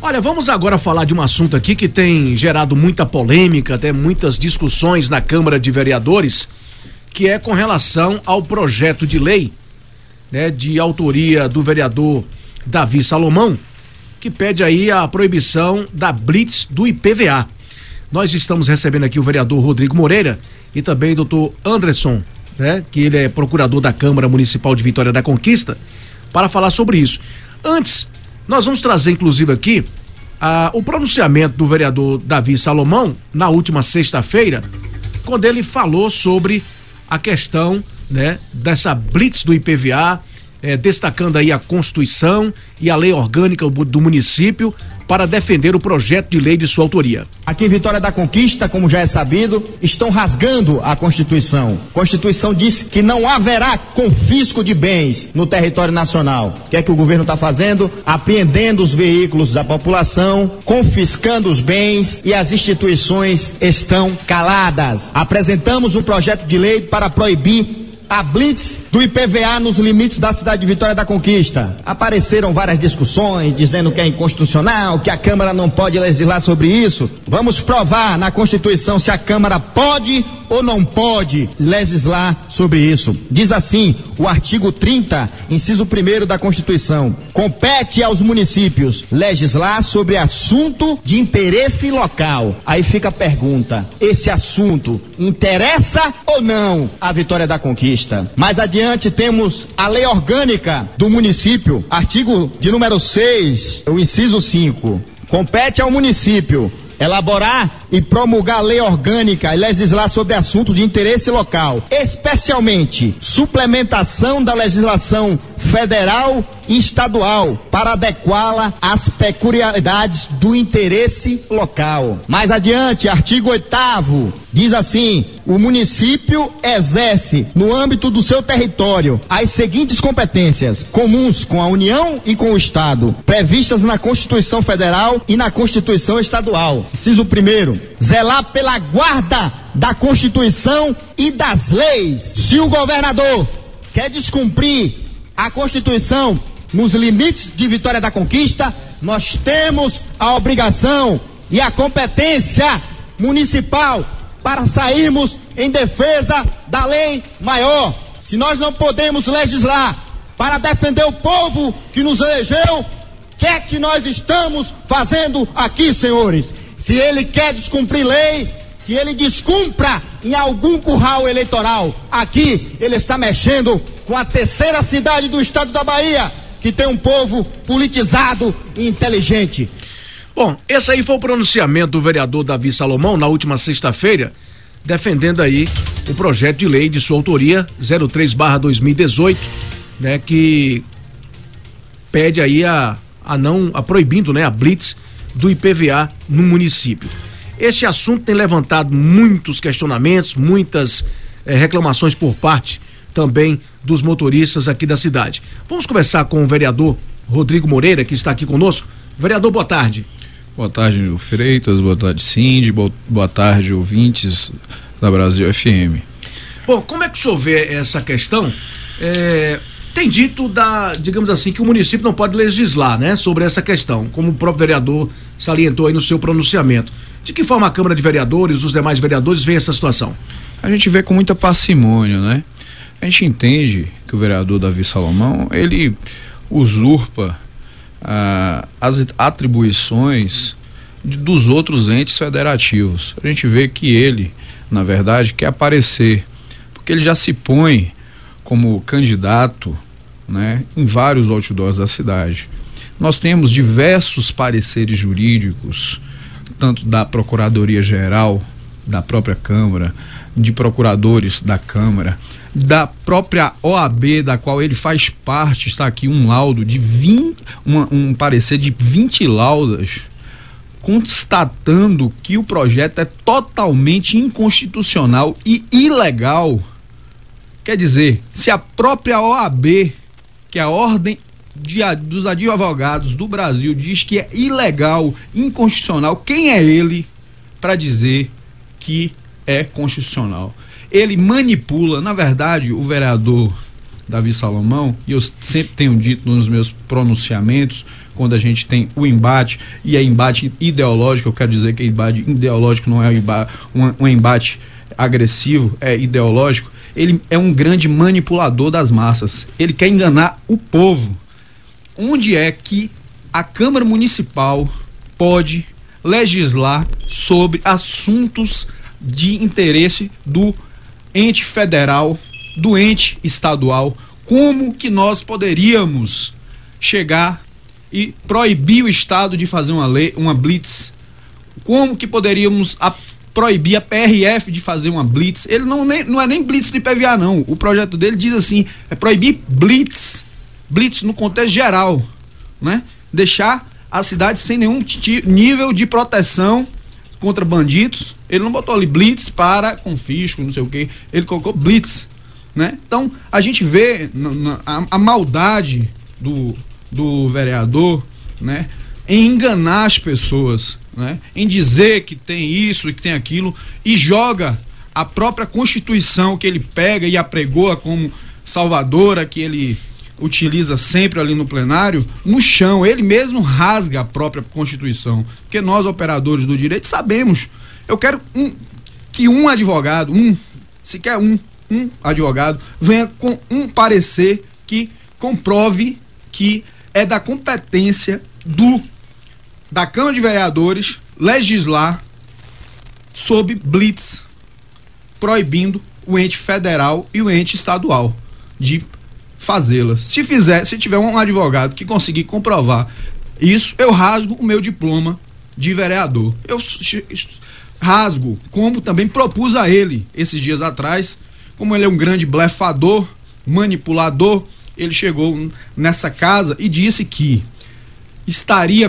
Olha, vamos agora falar de um assunto aqui que tem gerado muita polêmica, até muitas discussões na Câmara de Vereadores, que é com relação ao projeto de lei, né, de autoria do vereador Davi Salomão, que pede aí a proibição da blitz do IPVA. Nós estamos recebendo aqui o vereador Rodrigo Moreira e também o doutor Anderson, né, que ele é procurador da Câmara Municipal de Vitória da Conquista, para falar sobre isso. Antes, nós vamos trazer inclusive aqui o pronunciamento do vereador Davi Salomão na última sexta-feira, quando ele falou sobre a questão, né, dessa blitz do IPVA, destacando aí a Constituição e a lei orgânica do município para defender o projeto de lei de sua autoria. Aqui em Vitória da Conquista, como já é sabido, estão rasgando a Constituição. A Constituição diz que não haverá confisco de bens no território nacional. O que é que o governo está fazendo? Apreendendo os veículos da população, confiscando os bens e as instituições estão caladas. Apresentamos um projeto de lei para proibir a blitz do IPVA nos limites da cidade de Vitória da Conquista. Apareceram várias discussões dizendo que é inconstitucional, que a Câmara não pode legislar sobre isso. Vamos provar na Constituição se a Câmara pode ou não pode legislar sobre isso. Diz assim o artigo 30, inciso 1º da Constituição: compete aos municípios legislar sobre assunto de interesse local. Aí fica a pergunta: esse assunto interessa ou não a Vitória da Conquista? Mais adiante temos a lei orgânica do município, artigo de número 6, o inciso 5. Compete ao município elaborar e promulgar lei orgânica e legislar sobre assuntos de interesse local, especialmente suplementação da legislação federal e estadual para adequá-la às peculiaridades do interesse local. Mais adiante, artigo 8º, diz assim: o município exerce no âmbito do seu território as seguintes competências comuns com a União e com o Estado, previstas na Constituição Federal e na Constituição Estadual. Inciso 1º, zelar pela guarda da Constituição e das leis. Se o governador quer descumprir a Constituição nos limites de Vitória da Conquista, nós temos a obrigação e a competência municipal para sairmos em defesa da lei maior. Se nós não podemos legislar para defender o povo que nos elegeu, o que é que nós estamos fazendo aqui, senhores? Se ele quer descumprir lei, que ele descumpra em algum curral eleitoral. Aqui ele está mexendo com a terceira cidade do estado da Bahia, que tem um povo politizado e inteligente. Bom, esse aí foi o pronunciamento do vereador Davi Salomão na última sexta-feira, defendendo aí o projeto de lei de sua autoria, 03/2018, né, que pede aí proibindo, né, a blitz do IPVA no município. Este assunto tem levantado muitos questionamentos, muitas reclamações por parte também dos motoristas aqui da cidade. Vamos conversar com o vereador Rodrigo Moreira, que está aqui conosco. Vereador, boa tarde. Boa tarde, Freitas, boa tarde, Cindy, boa tarde, ouvintes da Brasil FM. Bom, como é que o senhor vê essa questão? Tem dito digamos assim, que o município não pode legislar, né, sobre essa questão, como o próprio vereador salientou aí no seu pronunciamento. De que forma a Câmara de Vereadores, os demais vereadores, veem essa situação? A gente vê com muita parcimônia, né? A gente entende que o vereador Davi Salomão, ele usurpa as atribuições dos outros entes federativos. A gente vê que ele, na verdade, quer aparecer, porque ele já se põe como candidato, né, em vários outdoors da cidade. Nós temos diversos pareceres jurídicos, tanto da Procuradoria-Geral, da própria Câmara, de procuradores da Câmara, da própria OAB, da qual ele faz parte. Está aqui um laudo de um parecer de 20 laudas, constatando que o projeto é totalmente inconstitucional e ilegal. Quer dizer, se a própria OAB, que é a Ordem dos Advogados do Brasil, diz que é ilegal, inconstitucional, quem é ele para dizer que é constitucional? Ele manipula, na verdade, o vereador Davi Salomão, e eu sempre tenho dito nos meus pronunciamentos, quando a gente tem o embate, e é embate ideológico. Eu quero dizer que embate ideológico não é um embate agressivo, é ideológico. Ele é um grande manipulador das massas, ele quer enganar o povo. Onde é que a Câmara Municipal pode legislar sobre assuntos de interesse do ente federal, do ente estadual? Como que nós poderíamos chegar e proibir o Estado de fazer uma lei, uma blitz? Como que poderíamos proibir a PRF de fazer uma blitz? Ele não é nem blitz do IPVA, não. O projeto dele diz assim, é proibir blitz no contexto geral, né? Deixar a cidade sem nenhum nível de proteção contra bandidos. Ele não botou ali blitz para confisco, não sei o que, ele colocou blitz, né? Então a gente vê a maldade do vereador, né, em enganar as pessoas, né, em dizer que tem isso e que tem aquilo, e joga a própria Constituição que ele pega e apregoa como salvadora, que ele utiliza sempre ali no plenário, no chão. Ele mesmo rasga a própria Constituição, porque nós, operadores do direito, sabemos. Eu quero que um advogado, sequer um advogado, venha com um parecer que comprove que é da competência da Câmara de Vereadores legislar sob blitz, proibindo o ente federal e o ente estadual de fazê-las. Se tiver um advogado que conseguir comprovar isso, eu rasgo o meu diploma de vereador. Eu rasgo, como também propus a ele esses dias atrás. Como ele é um grande blefador, manipulador, ele chegou nessa casa e disse que estaria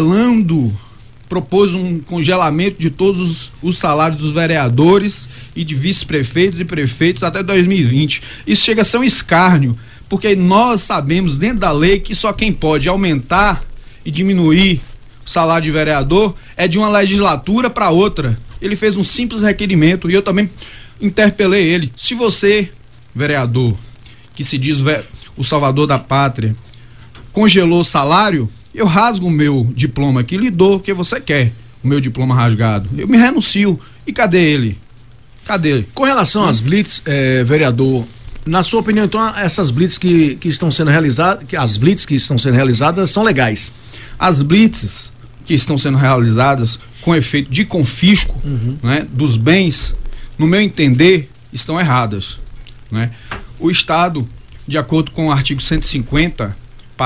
propôs um congelamento de todos os salários dos vereadores e de vice-prefeitos e prefeitos até 2020. Isso chega a ser um escárnio, porque nós sabemos dentro da lei que só quem pode aumentar e diminuir o salário de vereador é de uma legislatura para outra. Ele fez um simples requerimento e eu também interpelei ele. Se você, vereador, que se diz o salvador da pátria, congelou o salário, eu rasgo o meu diploma aqui e lhe dou o que você quer, o meu diploma rasgado. Eu me renuncio. E cadê ele? Cadê ele? Com relação às blitz, vereador, na sua opinião, então, essas blitz que estão sendo realizadas, as blitz que estão sendo realizadas são legais? As blitzes que estão sendo realizadas com efeito de confisco, né, dos bens, no meu entender, estão erradas, né? O Estado, de acordo com o artigo 150,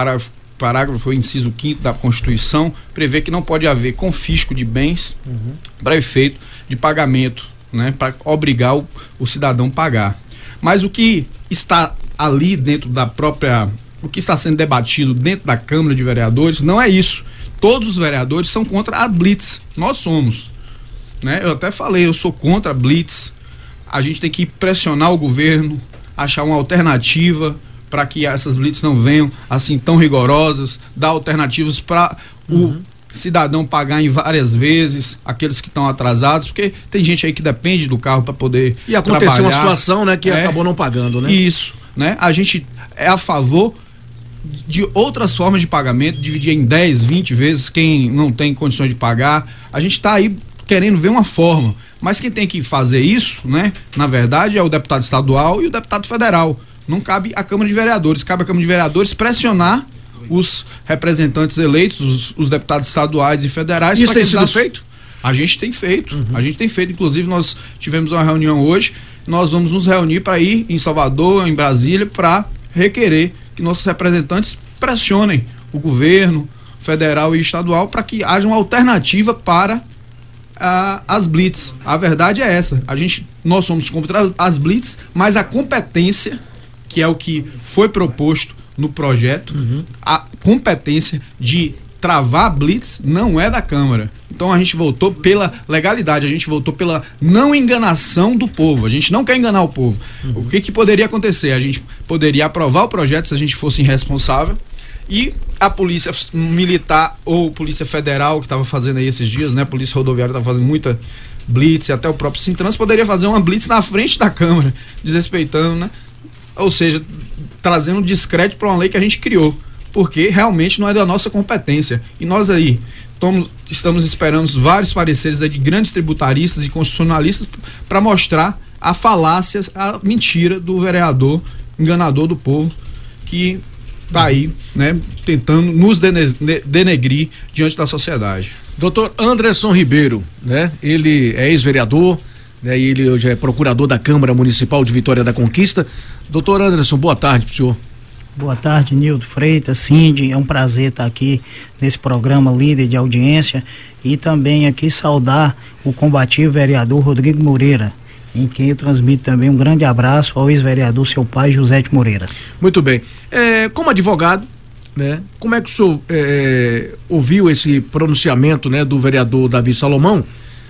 parágrafo inciso 5º da Constituição, prevê que não pode haver confisco de bens para efeito de pagamento, né, para obrigar o cidadão a pagar. Mas o que está ali dentro da própria, o que está sendo debatido dentro da Câmara de Vereadores não é isso. Todos os vereadores são contra a blitz. Nós somos, né? Eu até falei, eu sou contra a blitz. A gente tem que pressionar o governo, achar uma alternativa para que essas blitz não venham assim tão rigorosas, dar alternativas para o cidadão pagar em várias vezes, aqueles que estão atrasados, porque tem gente aí que depende do carro para poder trabalhar. E aconteceu uma situação, né, que acabou não pagando, né? Isso, né? A gente é a favor de outras formas de pagamento, dividir em 10, 20 vezes quem não tem condições de pagar. A gente está aí querendo ver uma forma, mas quem tem que fazer isso, né, na verdade é o deputado estadual e o deputado federal. Não cabe à Câmara de Vereadores, cabe à Câmara de Vereadores pressionar os representantes eleitos, os deputados estaduais e federais. Isso tem sido feito? A gente tem feito, inclusive nós tivemos uma reunião hoje, nós vamos nos reunir para ir em Salvador, em Brasília, para requerer que nossos representantes pressionem o governo federal e estadual para que haja uma alternativa para as blitz. A verdade é essa, nós somos contra as blitz, mas a competência, que é o que foi proposto no projeto, a competência de travar a blitz não é da Câmara. Então a gente votou pela legalidade, a gente votou pela não enganação do povo. A gente não quer enganar o povo. O que poderia acontecer? A gente poderia aprovar o projeto se a gente fosse irresponsável, e a polícia militar ou polícia federal que estava fazendo aí esses dias, né? A polícia rodoviária estava fazendo muita blitz, e até o próprio Sintrans poderia fazer uma blitz na frente da Câmara, desrespeitando, né? Ou seja, trazendo descrédito para uma lei que a gente criou. porque realmente não é da nossa competência. E nós aí estamos esperando vários pareceres aí de grandes tributaristas e constitucionalistas para mostrar a falácia, a mentira do vereador enganador do povo, que está aí, né, tentando nos denegrir diante da sociedade. Dr. Anderson Ribeiro, né? Ele é ex-vereador, né? E ele hoje é procurador da Câmara Municipal de Vitória da Conquista. Dr. Anderson, boa tarde pro senhor. Boa tarde, Nildo Freitas, Cindy, é um prazer estar aqui nesse programa líder de audiência e também aqui saudar o combativo vereador Rodrigo Moreira, em quem eu transmito também um grande abraço ao ex-vereador, seu pai, José de Moreira. Muito bem. Como advogado, né, como é que o senhor ouviu esse pronunciamento, né, do vereador Davi Salomão,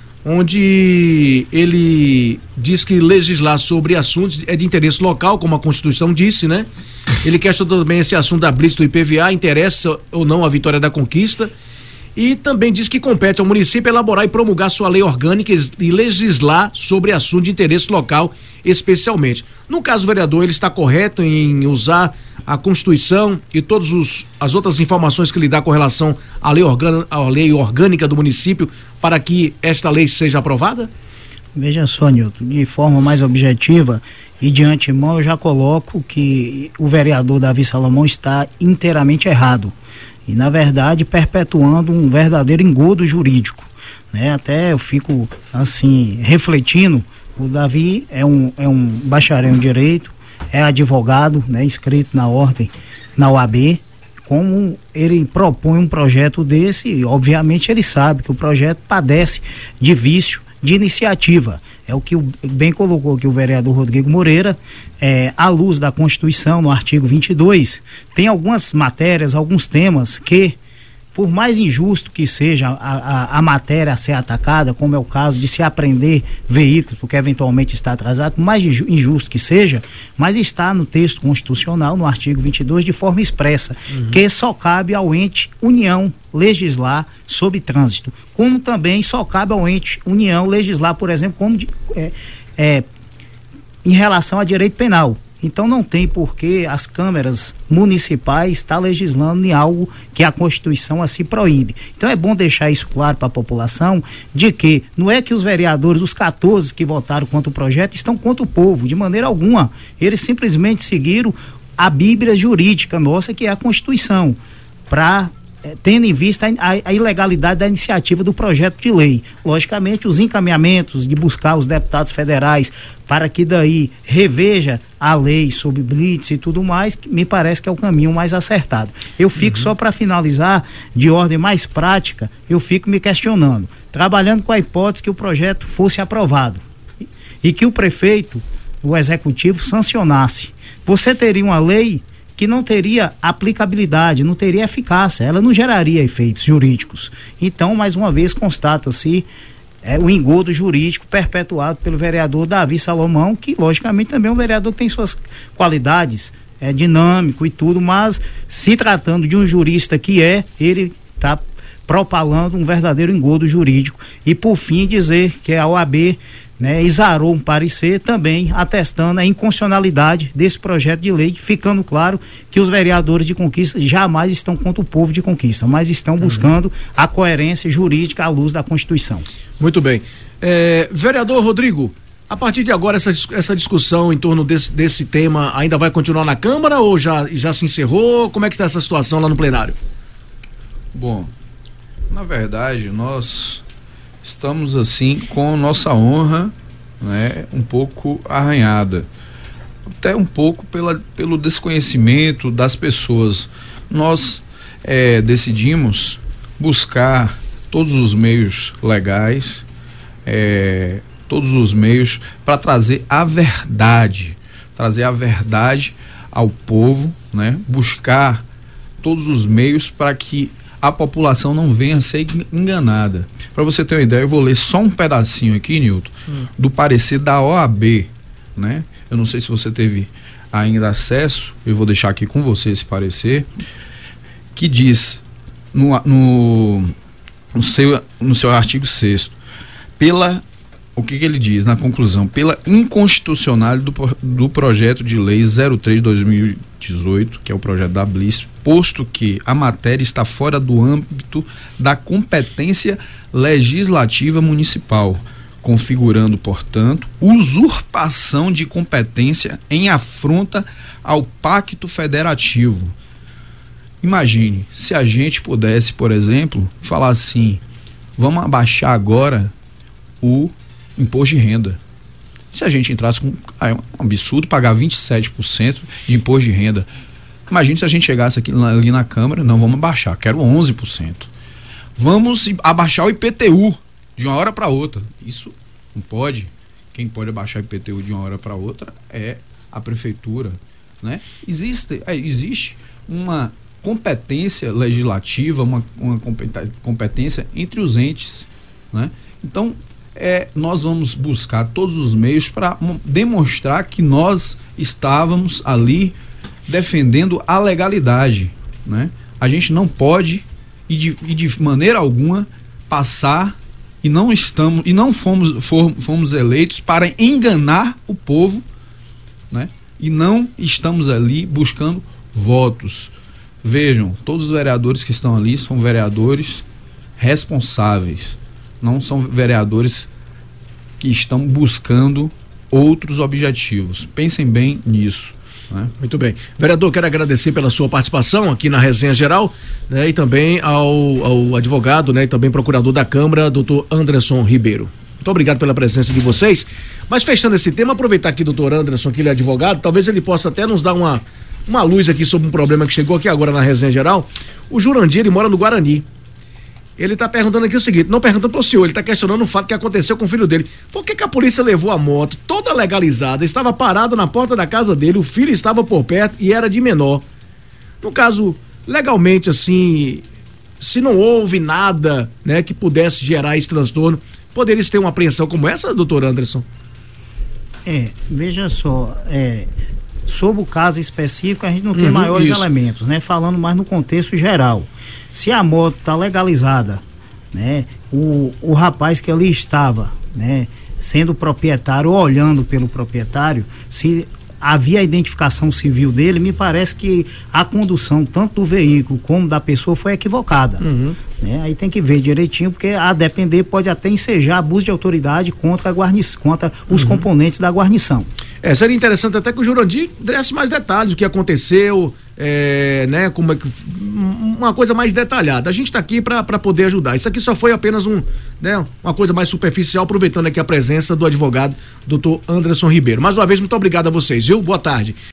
onde ele diz que legislar sobre assuntos é de interesse local, como a Constituição disse, né? Ele questiona também esse assunto da blitz do IPVA, interessa ou não a Vitória da Conquista, e também diz que compete ao município elaborar e promulgar sua lei orgânica e legislar sobre assunto de interesse local, especialmente. No caso, o vereador, ele está correto em usar a Constituição e todas as outras informações que lhe dá com relação à lei orgânica do município para que esta lei seja aprovada? Veja só, Nilton, de forma mais objetiva e de antemão eu já coloco que o vereador Davi Salomão está inteiramente errado e, na verdade, perpetuando um verdadeiro engodo jurídico, né? Até eu fico, assim, refletindo. O Davi é um bacharel em direito, é advogado, né, inscrito na ordem, na OAB. Como ele propõe um projeto desse, obviamente ele sabe que o projeto padece de vício de iniciativa. É o que bem colocou aqui o vereador Rodrigo Moreira, à luz da Constituição, no artigo 22, tem algumas matérias, alguns temas que, por mais injusto que seja a matéria a ser atacada, como é o caso de se apreender veículos, porque eventualmente está atrasado, por mais injusto que seja, mas está no texto constitucional, no artigo 22, de forma expressa, que só cabe ao ente União legislar sobre trânsito, como também só cabe ao ente União legislar, por exemplo, como em relação a direito penal. Então não tem por que as câmaras municipais estar legislando em algo que a Constituição assim proíbe. Então é bom deixar isso claro para a população, de que não é que os vereadores, os 14 que votaram contra o projeto, estão contra o povo, de maneira alguma. Eles simplesmente seguiram a Bíblia jurídica nossa, que é a Constituição, tendo em vista a ilegalidade da iniciativa do projeto de lei. Logicamente, os encaminhamentos de buscar os deputados federais para que daí reveja a lei sobre blitz e tudo mais, me parece que é o caminho mais acertado. Eu fico só para finalizar, de ordem mais prática, eu fico me questionando, trabalhando com a hipótese que o projeto fosse aprovado e que o prefeito, o executivo, sancionasse. Você teria uma lei que não teria aplicabilidade, não teria eficácia, ela não geraria efeitos jurídicos. Então, mais uma vez, constata-se o engodo jurídico perpetuado pelo vereador Davi Salomão, que logicamente também é um vereador que tem suas qualidades, é dinâmico e tudo, mas se tratando de um jurista ele está propalando um verdadeiro engodo jurídico. E por fim dizer que a OAB, né, exarou um parecer também atestando a inconstitucionalidade desse projeto de lei, ficando claro que os vereadores de Conquista jamais estão contra o povo de Conquista, mas estão buscando a coerência jurídica à luz da Constituição. Muito bem. Vereador Rodrigo, a partir de agora essa discussão em torno desse tema ainda vai continuar na Câmara ou já se encerrou? Como é que está essa situação lá no plenário? Bom, na verdade nós estamos assim com nossa honra, né, um pouco arranhada, até um pouco pelo desconhecimento das pessoas. Nós decidimos buscar todos os meios legais, todos os meios para trazer a verdade ao povo, né, buscar todos os meios para que a população não venha a ser enganada. Para você ter uma ideia, eu vou ler só um pedacinho aqui, Nilton, do parecer da OAB, né? Eu não sei se você teve ainda acesso, eu vou deixar aqui com você esse parecer, que diz no seu artigo 6º, pela o que ele diz na conclusão? Pela inconstitucionalidade do projeto de lei 03/2018, que é o projeto da Bliss, posto que a matéria está fora do âmbito da competência legislativa municipal, configurando, portanto, usurpação de competência em afronta ao Pacto Federativo. Imagine, se a gente pudesse, por exemplo, falar assim, vamos abaixar agora o imposto de renda. Se a gente entrasse com é um absurdo pagar 27% de imposto de renda. Imagine se a gente chegasse ali na Câmara, não, vamos abaixar, quero 11%. Vamos abaixar o IPTU de uma hora para outra. Isso não pode. Quem pode abaixar o IPTU de uma hora para outra é a prefeitura, né? Existe uma competência legislativa, uma competência entre os entes, né? Então, nós vamos buscar todos os meios para demonstrar que nós estávamos ali defendendo a legalidade, né? A gente não pode e de maneira alguma passar e não fomos eleitos para enganar o povo, né? E não estamos ali buscando votos. Vejam, todos os vereadores que estão ali são vereadores responsáveis, não são vereadores que estão buscando outros objetivos. Pensem bem nisso, né? Muito bem. Vereador, quero agradecer pela sua participação aqui na Resenha Geral, né, e também ao advogado, né, e também procurador da Câmara, doutor Anderson Ribeiro. Muito obrigado pela presença de vocês. Mas fechando esse tema, aproveitar aqui o doutor Anderson, que ele é advogado, talvez ele possa até nos dar uma luz aqui sobre um problema que chegou aqui agora na Resenha Geral. O Jurandir, ele mora no Guarani. Ele está perguntando aqui o seguinte, não perguntando para o senhor, ele está questionando o fato que aconteceu com o filho dele. Por que a polícia levou a moto toda legalizada, estava parada na porta da casa dele, o filho estava por perto e era de menor? No caso, legalmente assim, se não houve nada, né, que pudesse gerar esse transtorno, poderia ter uma apreensão como essa, doutor Anderson? Veja só, sobre o caso específico a gente não tem maiores elementos, né? Falando mais no contexto geral. Se a moto está legalizada, né? O rapaz que ali estava, né, sendo proprietário ou olhando pelo proprietário, se havia a identificação civil dele, me parece que a condução tanto do veículo como da pessoa foi equivocada. Né? Aí tem que ver direitinho, porque a depender pode até ensejar abuso de autoridade contra os componentes da guarnição. Seria interessante até que o Jurandir desse mais detalhes do que aconteceu, né, como é que, uma coisa mais detalhada. A gente está aqui para poder ajudar. Isso aqui só foi apenas uma coisa mais superficial, aproveitando aqui a presença do advogado doutor Anderson Ribeiro. Mais uma vez, muito obrigado a vocês, viu? Boa tarde.